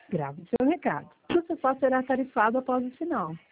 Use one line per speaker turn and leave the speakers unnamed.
Grave seu recado. O seu será tarifado após o sinal.